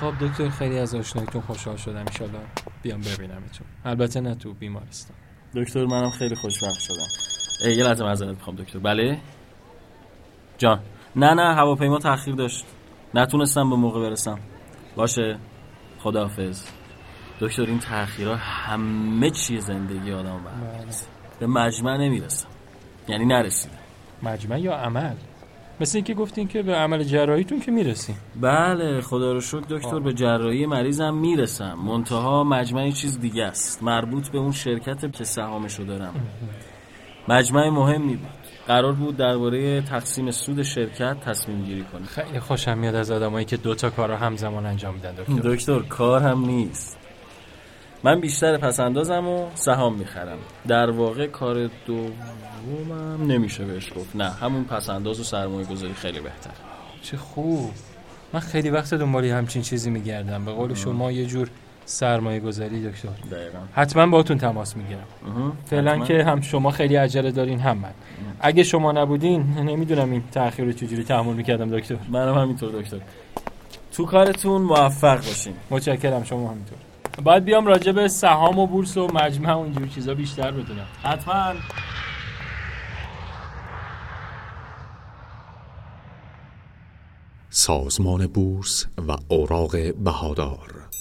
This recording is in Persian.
خب دکتر خیلی از آشناییتون خوشحال شدم، ان شاءالله بیام ببینمتون، البته نه تو بیمارستان. دکتر منم خیلی خوشبخت شدم. یه لحظه معذرت میخوام دکتر. بله جان. نه هواپیما تأخیر داشت، نتونستم به موقع برسم. باشه خداحافظ. دکتر این تأخیرها همه چیه زندگی آدم به مجمع نمیرسم، یعنی نرسیدم. مجمع یا عمل؟ مثل اینکه گفتین که به عمل جراحیتون که میرسین. بله خدا رو شکر دکتر به جراحی مریضم میرسم، منتها مجمع چیز دیگه است، مربوط به اون شرکت که سهامشو دارم. مجمع مهمی بود، قرار بود درباره تقسیم سود شرکت تصمیم گیری کنیم. خیلی خوشم میاد از آدمایی که دوتا کارو همزمان انجام میدن دکتر. دکتر کار هم نیست، من بیشتر پسندازم و سهام میخرم. در واقع کار دومم نمیشه بهش گفت، نه همون پسنداز و سرمایه گذاری خیلی بهتر. چه خوب، من خیلی وقت دنبالی همچین چیزی میگردم. به قول شما یه جور سرمایه گذاری دکتر. دقیقاً. حتما باهاتون تماس میگیرم. فعلا که هم شما خیلی عجله دارین هم من. اگه شما نبودین نمیدونم این تأخیر رو چجوری تحمل میکردم دکتر. منم همینطور دکتر. تو کارتون موفق باشین. متشکرم، شما همینطور. باید بیام راجع به سهام و بورس و مجمع و اینجور چیزا بیشتر بدونم. حتما. سازمان بورس و اوراق بهادار